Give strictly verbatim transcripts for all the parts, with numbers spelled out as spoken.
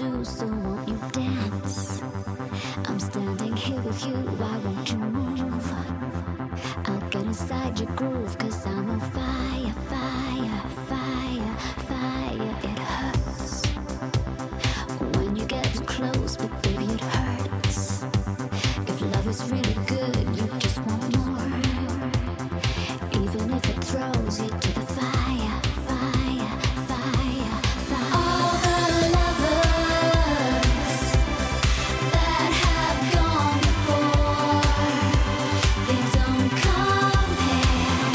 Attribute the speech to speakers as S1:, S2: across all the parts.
S1: do, so won't you dance? I'm standing here with you, why won't you move? I'll get inside your groove, cause I'm on fire, fire, fire, fire. It hurts when you get too close, but baby it hurts. If love is really good, you just want more. Even if it throws you to the fire, fire, fire, fire. All the lovers that have gone before, they don't compare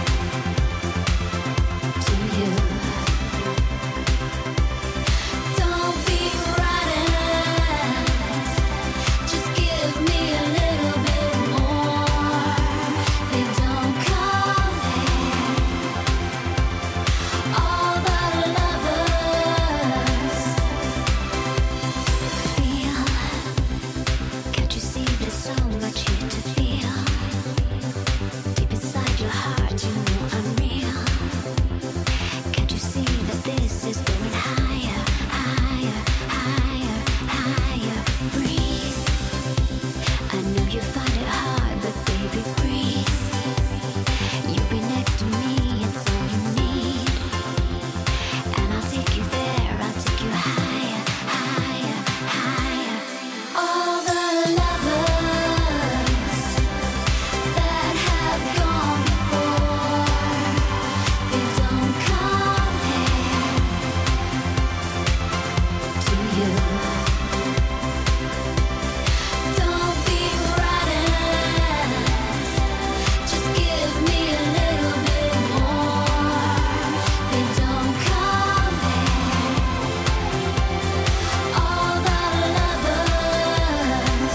S1: to you. Don't be frightened, just give me a little bit more. They don't compare. All the lovers feel. Can't you see there's so much here to feel? Deep inside your heart, you know I'm real. Can't you see that this is going higher, higher, higher, higher? Breathe. I know you find it hard, but baby, breathe. You be next to me, it's all you need. And I'll take you there, I'll take you higher, higher, higher. All the lovers that have gone before, they don't compare to you. Don't be frightened, just give me a little bit more. They don't compare. All the lovers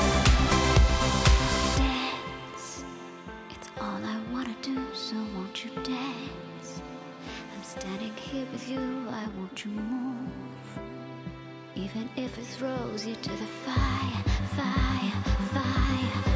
S1: dance. It's all I wanna do, so won't you dance? I'm standing here with you, why won't you move? Even if it throws you to the fire, fire, fire,